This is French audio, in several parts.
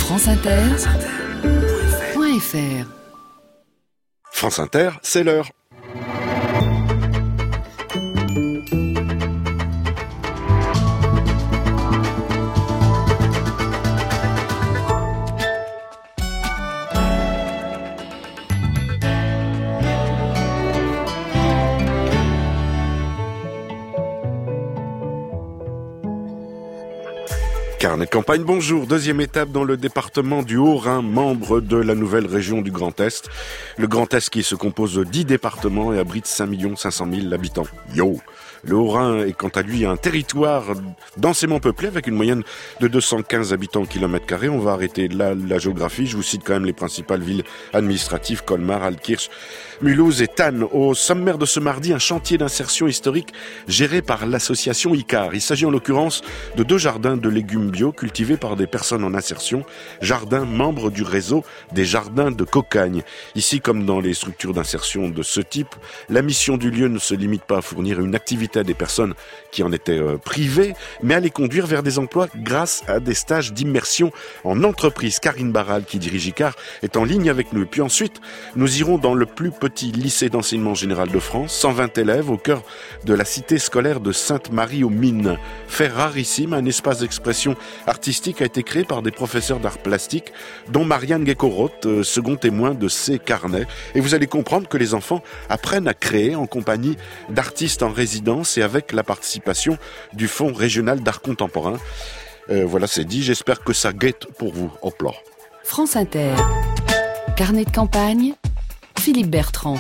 franceinter.fr. France Inter, c'est l'heure. Carnet de campagne, bonjour. Deuxième étape dans le département du Haut-Rhin, membre de la nouvelle région du Grand Est. Le Grand Est qui se compose de 10 départements et abrite 5 500 000 habitants. Yo! Le Haut-Rhin est quant à lui un territoire densément peuplé avec une moyenne de 215 habitants au kilomètre carré. On va arrêter là la géographie. Je vous cite quand même les principales villes administratives, Colmar, Altkirch, Mulhouse et Thann. Au sommaire de ce mardi, un chantier d'insertion historique géré par l'association ICAR. Il s'agit en l'occurrence de 2 jardins de légumes bio cultivés par des personnes en insertion, jardins membres du réseau des jardins de Cocagne. Ici, comme dans les structures d'insertion de ce type, la mission du lieu ne se limite pas à fournir une activité à des personnes qui en étaient privées, mais à les conduire vers des emplois grâce à des stages d'immersion en entreprise. Karine Barral, qui dirige ICAR, est en ligne avec nous. Et puis ensuite, nous irons dans le plus petit lycée d'enseignement général de France, 120 élèves au cœur de la cité scolaire de Sainte-Marie-aux-Mines. Fait rarissime, un espace d'expression artistique a été créé par des professeurs d'art plastique, dont Marianne Gecko-Roth, second témoin de ces carnets. Et vous allez comprendre que les enfants apprennent à créer en compagnie d'artistes en résidence et avec la participation du Fonds régional d'art contemporain. Voilà, c'est dit. J'espère que ça guette pour vous. Hop là. France Inter. Carnet de campagne. Philippe Bertrand.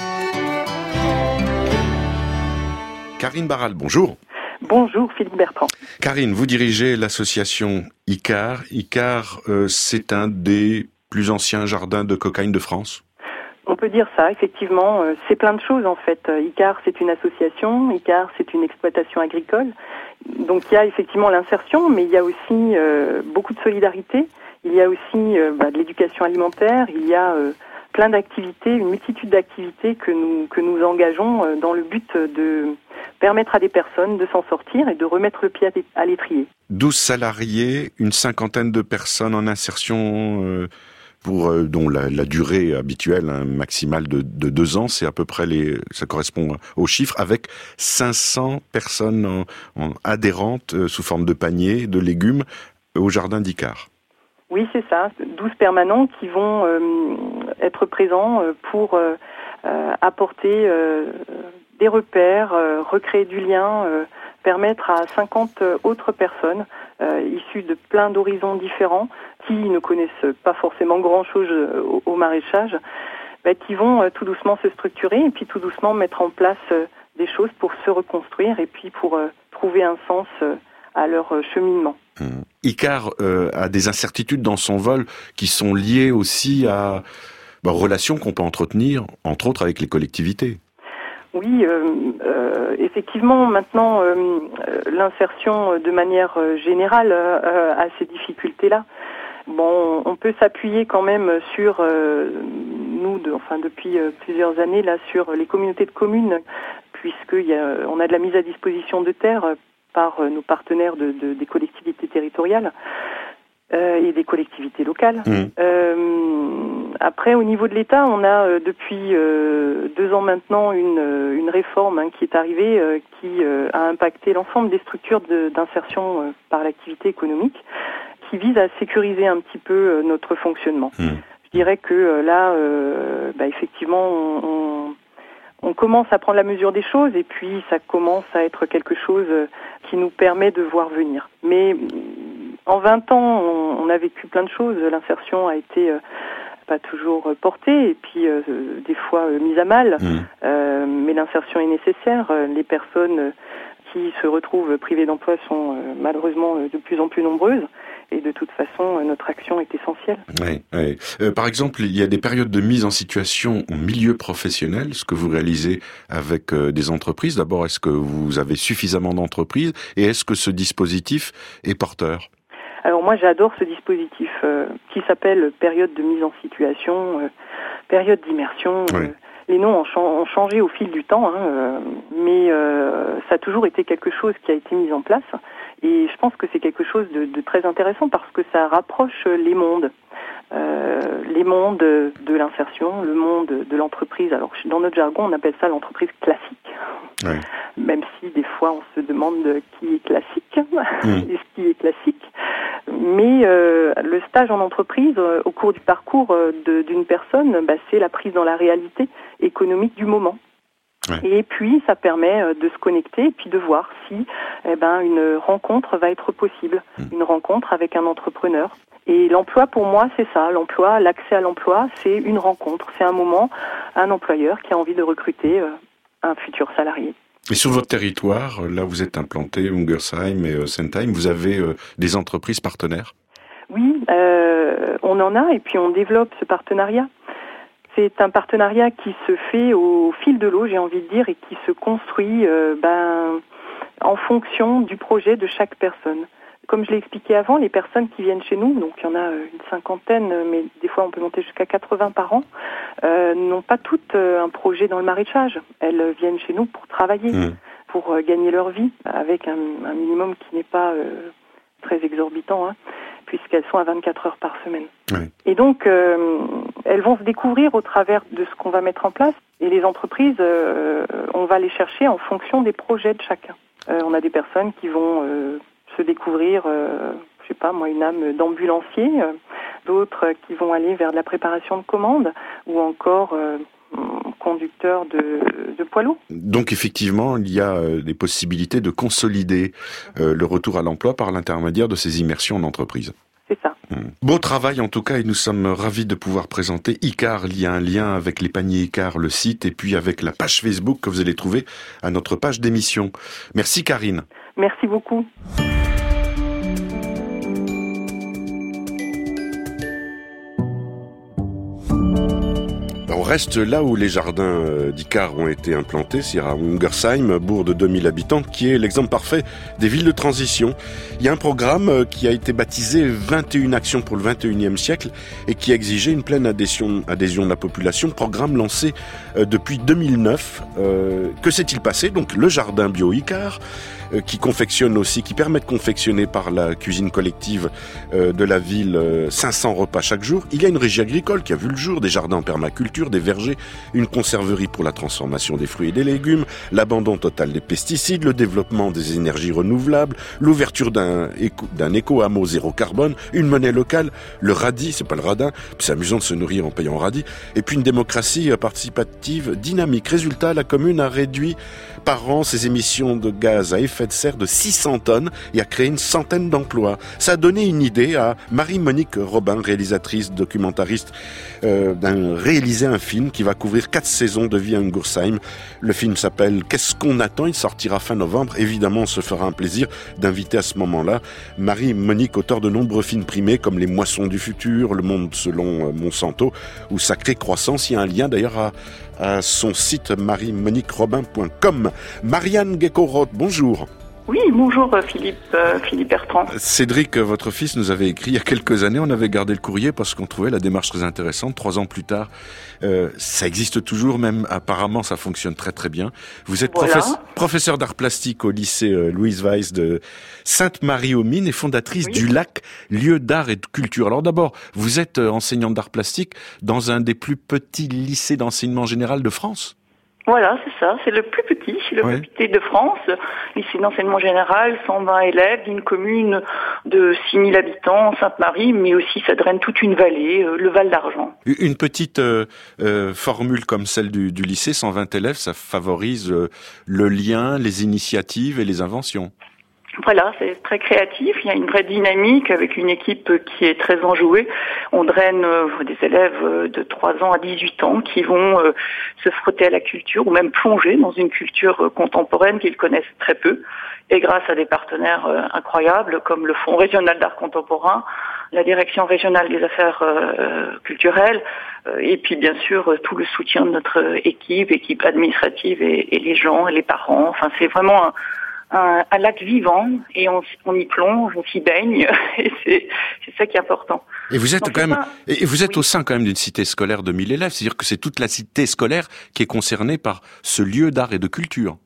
Karine Barral, bonjour. Bonjour Philippe Bertrand. Karine, vous dirigez l'association ICAR. ICAR, c'est un des plus anciens jardins de cocaïne de France. On peut dire ça, effectivement. C'est plein de choses en fait. ICAR, c'est une association. ICAR, c'est une exploitation agricole. Donc il y a effectivement l'insertion, mais il y a aussi beaucoup de solidarité. Il y a aussi de l'éducation alimentaire. Il y a plein d'activités, une multitude d'activités que nous engageons dans le but de permettre à des personnes de s'en sortir et de remettre le pied à l'étrier. 12 salariés, une cinquantaine de personnes en insertion dont la durée habituelle maximale de 2 ans, c'est à peu près ça correspond aux chiffres, avec 500 personnes en adhérentes sous forme de paniers, de légumes au jardin d'ICAR. Oui, c'est ça. 12 permanents qui vont être présents pour apporter des repères, recréer du lien, permettre à 50 autres personnes issues de plein d'horizons différents qui ne connaissent pas forcément grand-chose au maraîchage, qui vont tout doucement se structurer et puis tout doucement mettre en place des choses pour se reconstruire et puis pour trouver un sens à leur cheminement. ICAR a des incertitudes dans son vol qui sont liées aussi à relations qu'on peut entretenir, entre autres avec les collectivités. Oui, effectivement, maintenant, l'insertion de manière générale a ces difficultés-là. Bon, on peut s'appuyer quand même sur depuis plusieurs années là sur les communautés de communes, puisqu'on a de la mise à disposition de terres par nos partenaires des collectivités territoriales et des collectivités locales. Après, au niveau de l'État, on a depuis 2 ans maintenant une réforme qui est arrivée, qui a impacté l'ensemble des structures d'insertion par l'activité économique, qui vise à sécuriser un petit peu notre fonctionnement. Je dirais que là, effectivement, on commence à prendre la mesure des choses et puis ça commence à être quelque chose qui nous permet de voir venir. Mais en 20 ans, on a vécu plein de choses. L'insertion a été pas toujours portée et puis des fois mise à mal. Mais l'insertion est nécessaire. Les personnes qui se retrouvent privées d'emploi sont malheureusement de plus en plus nombreuses. Et de toute façon, notre action est essentielle. Oui. Par exemple, il y a des périodes de mise en situation en milieu professionnel, ce que vous réalisez avec des entreprises. D'abord, est-ce que vous avez suffisamment d'entreprises et est-ce que ce dispositif est porteur ? Alors moi, j'adore ce dispositif qui s'appelle période de mise en situation, période d'immersion. Oui. Les noms ont changé au fil du temps, mais ça a toujours été quelque chose qui a été mis en place. Et je pense que c'est quelque chose de très intéressant parce que ça rapproche les mondes. les mondes de l'insertion, le monde de l'entreprise. Alors dans notre jargon, on appelle ça l'entreprise classique. Ouais. Même si des fois on se demande qui est classique et ce qui est classique. Mais le stage en entreprise, au cours du parcours d'une personne, c'est la prise dans la réalité économique du moment. Ouais. Et puis ça permet de se connecter et puis de voir si une rencontre va être possible, une rencontre avec un entrepreneur. Et l'emploi, pour moi, c'est ça. L'emploi, l'accès à l'emploi, c'est une rencontre. C'est un moment, un employeur qui a envie de recruter un futur salarié. Et sur votre territoire, là vous êtes implanté, Ungersheim et Sentheim, vous avez des entreprises partenaires ? Oui, on en a et puis on développe ce partenariat. C'est un partenariat qui se fait au fil de l'eau, j'ai envie de dire, et qui se construit en fonction du projet de chaque personne. Comme je l'ai expliqué avant, les personnes qui viennent chez nous, donc il y en a une cinquantaine, mais des fois on peut monter jusqu'à 80 par an, n'ont pas toutes un projet dans le maraîchage. Elles viennent chez nous pour travailler, pour gagner leur vie, avec un minimum qui n'est pas très exorbitant, puisqu'elles sont à 24 heures par semaine. Oui. Et donc, elles vont se découvrir au travers de ce qu'on va mettre en place. Et les entreprises, on va les chercher en fonction des projets de chacun. On a des personnes qui vont se découvrir, une âme d'ambulancier, d'autres qui vont aller vers de la préparation de commandes, ou encore conducteur de poids lourd. Donc effectivement, il y a des possibilités de consolider le retour à l'emploi par l'intermédiaire de ces immersions en entreprise. C'est ça. Beau travail en tout cas, et nous sommes ravis de pouvoir présenter Icar. Il y a un lien avec les paniers Icar, le site, et puis avec la page Facebook que vous allez trouver à notre page d'émission. Merci Karine. Merci beaucoup. On reste là où les jardins d'Icar ont été implantés, c'est à Ungersheim, bourg de 2000 habitants, qui est l'exemple parfait des villes de transition. Il y a un programme qui a été baptisé 21 actions pour le 21e siècle et qui a exigé une pleine adhésion de la population. Programme lancé depuis 2009. Que s'est-il passé ? Donc le jardin bio Icar, qui permet de confectionner par la cuisine collective de la ville 500 repas chaque jour. Il y a une régie agricole qui a vu le jour, des jardins en permaculture, des vergers, une conserverie pour la transformation des fruits et des légumes, l'abandon total des pesticides, le développement des énergies renouvelables, l'ouverture d'un éco-hameau zéro carbone, une monnaie locale, le radis, c'est pas le radin, c'est amusant de se nourrir en payant radis, et puis une démocratie participative dynamique. Résultat, la commune a réduit par an ses émissions de gaz à effet de serre de 600 tonnes et a créé une centaine d'emplois. Ça a donné une idée à Marie-Monique Robin, réalisatrice, documentariste, réaliser un film qui va couvrir 4 saisons de vie à Ungersheim. Le film s'appelle « Qu'est-ce qu'on attend ?» Il sortira fin novembre. Évidemment, on se fera un plaisir d'inviter à ce moment-là Marie-Monique, auteure de nombreux films primés comme Les Moissons du futur, Le Monde selon Monsanto ou Sacrée Croissance. Il y a un lien d'ailleurs à son site mariemoniquerobin.com. Marianne Gecko-Roth, bonjour. Oui, bonjour Philippe Bertrand. Cédric, votre fils, nous avait écrit il y a quelques années, on avait gardé le courrier parce qu'on trouvait la démarche très intéressante. 3 ans plus tard, ça existe toujours, même apparemment ça fonctionne très très bien. Vous êtes professeur d'art plastique au lycée Louise Weiss de Sainte-Marie-aux-Mines et fondatrice du LAC, lieu d'art et de culture. Alors d'abord, vous êtes enseignante d'art plastique dans un des plus petits lycées d'enseignement général de France. Voilà, c'est ça, c'est le plus petit de France, lycée d'enseignement général, 120 élèves, d'une commune de 6000 habitants, Sainte-Marie, mais aussi ça draine toute une vallée, le Val d'Argent. Une petite formule comme celle du lycée, 120 élèves, ça favorise le lien, les initiatives et les inventions. Voilà, c'est très créatif, il y a une vraie dynamique avec une équipe qui est très enjouée. On draine des élèves de 3 ans à 18 ans qui vont se frotter à la culture ou même plonger dans une culture contemporaine qu'ils connaissent très peu. Et grâce à des partenaires incroyables comme le Fonds régional d'art contemporain, la Direction régionale des affaires culturelles et puis bien sûr tout le soutien de notre équipe administrative et les gens et les parents. Enfin, c'est vraiment un lac vivant et on y plonge, on s'y baigne et c'est ça qui est important. Et vous êtes au sein quand même d'une cité scolaire de 1000 élèves, c'est-à-dire que c'est toute la cité scolaire qui est concernée par ce lieu d'art et de culture.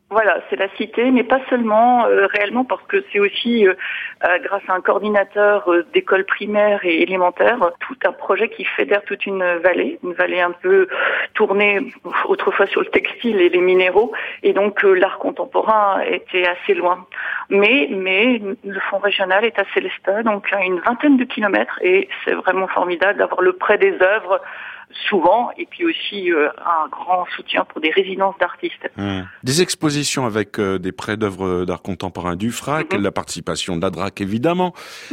Voilà, c'est la cité, mais pas seulement réellement, parce que c'est aussi grâce à un coordinateur d'école primaire et élémentaire, tout un projet qui fédère toute une vallée un peu tournée autrefois sur le textile et les minéraux, et donc l'art contemporain était assez loin. Mais le fonds régional est à Célestat, donc à une vingtaine de kilomètres, et c'est vraiment formidable d'avoir le prêt des œuvres souvent, et puis aussi un grand soutien pour des résidences d'artistes. Des expositions avec des prêts d'œuvres d'art contemporain du FRAC, la participation de la DRAC évidemment.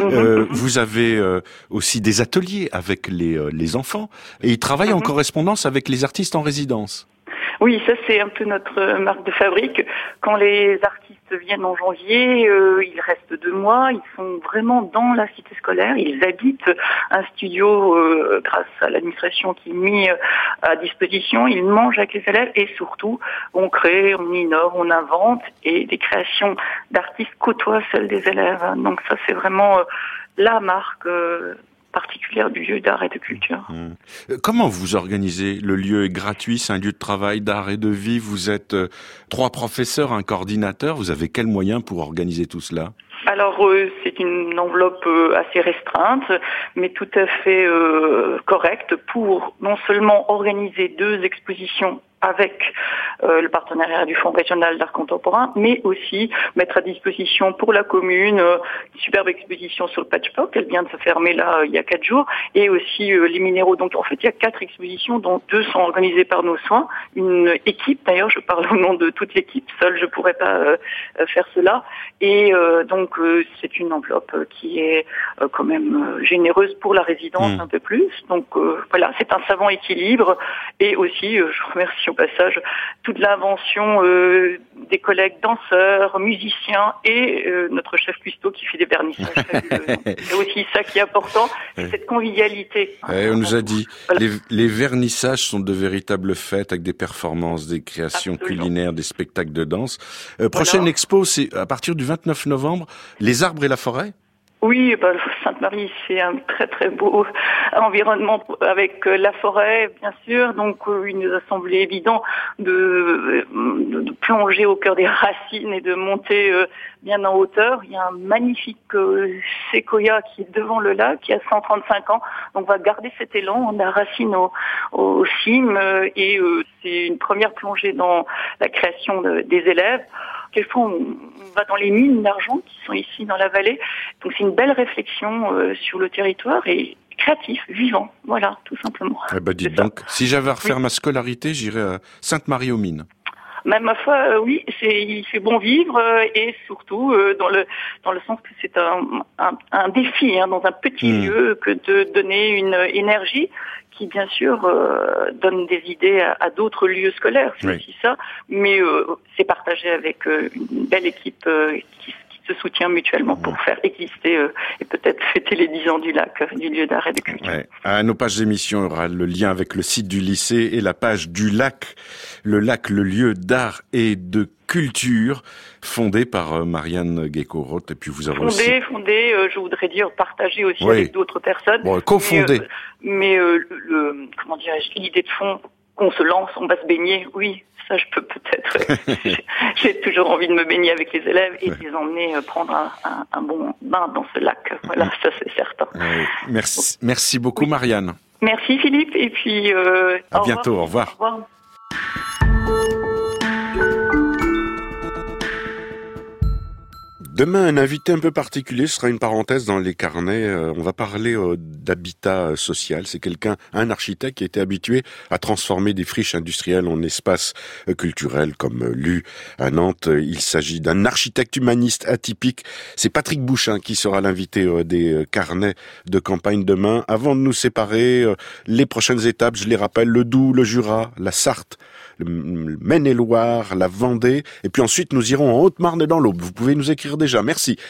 Vous avez aussi des ateliers avec les enfants, et ils travaillent en correspondance avec les artistes en résidence. Oui, ça c'est un peu notre marque de fabrique. Quand les artistes viennent en janvier, ils restent 2 mois, ils sont vraiment dans la cité scolaire, ils habitent un studio grâce à l'administration qui est mis à disposition, ils mangent avec les élèves et surtout on crée, on innove, on invente et des créations d'artistes côtoient celles des élèves. Donc ça c'est vraiment la marque particulière du lieu d'art et de culture. Comment vous organisez? Le lieu est gratuit, c'est un lieu de travail, d'art et de vie. Vous êtes 3 professeurs, un coordinateur. Vous avez quels moyens pour organiser tout cela? Alors, c'est une enveloppe assez restreinte, mais tout à fait correcte pour non seulement organiser 2 expositions avec le partenariat du Fonds régional d'art contemporain, mais aussi mettre à disposition pour la commune une superbe exposition sur le patchwork. Elle vient de se fermer là il y a 4 jours, et aussi les minéraux. Donc en fait, il y a 4 expositions, dont 2 sont organisées par nos soins. Une équipe, d'ailleurs, je parle au nom de toute l'équipe. Seule, je pourrais pas faire cela. Et donc c'est une enveloppe qui est quand même généreuse pour la résidence, un peu plus. Donc voilà, c'est un savant équilibre. Et aussi, je remercie au passage toute l'invention des collègues danseurs, musiciens et notre chef cuistot qui fait des vernissages. C'est aussi ça qui est important, c'est cette convivialité. On nous a dit, voilà. les vernissages sont de véritables fêtes avec des performances, des créations culinaires, des spectacles de danse. Prochaine expo, c'est à partir du 29 novembre, les arbres et la forêt? Oui, Sainte-Marie, c'est un très très beau environnement avec la forêt, bien sûr. Donc, il nous a semblé évident de plonger au cœur des racines et de monter bien en hauteur. Il y a un magnifique séquoia qui est devant le lac, qui a 135 ans. Donc, on va garder cet élan. On a racine au cime et c'est une première plongée dans la création des élèves. Quelquefois, on va dans les mines d'argent qui sont ici dans la vallée. Donc, c'est une belle réflexion sur le territoire et créatif, vivant. Voilà, tout simplement. Dites donc, si j'avais à refaire ma scolarité, j'irais à Sainte-Marie-aux-Mines. Même ma foi, oui, il fait bon vivre et surtout dans le sens que c'est un défi dans un petit lieu que de donner une énergie qui bien sûr donne des idées à d'autres lieux scolaires, c'est aussi ça, mais c'est partagé avec une belle équipe qui se soutient mutuellement pour faire exister et peut-être fêter les 10 ans du lac, du lieu d'art et de culture. À nos pages d'émission, il y aura le lien avec le site du lycée et la page du lac, le lieu d'art et de culture, fondé par Marianne Guécoroth, et puis vous avez fondé, je voudrais dire partagé aussi avec d'autres personnes. Cofondé. Mais comment dirais-je, l'idée de fond, qu'on se lance, on va se baigner, oui. Ça, je peux peut-être. J'ai toujours envie de me baigner avec les élèves et de les emmener prendre un bon bain dans ce lac. Voilà, ça c'est certain. Merci beaucoup, Marianne. Merci, Philippe. Et puis, à bientôt. Au revoir. Au revoir. Demain, un invité un peu particulier, ce sera une parenthèse dans les carnets. On va parler d'habitat social. C'est un architecte qui a été habitué à transformer des friches industrielles en espaces culturels comme l'U à Nantes. Il s'agit d'un architecte humaniste atypique. C'est Patrick Bouchin qui sera l'invité des carnets de campagne demain. Avant de nous séparer, les prochaines étapes, je les rappelle, le Doubs, le Jura, la Sarthe, le Maine-et-Loire, la Vendée, et puis ensuite nous irons en Haute-Marne et dans l'Aube. Vous pouvez nous écrire déjà. Merci.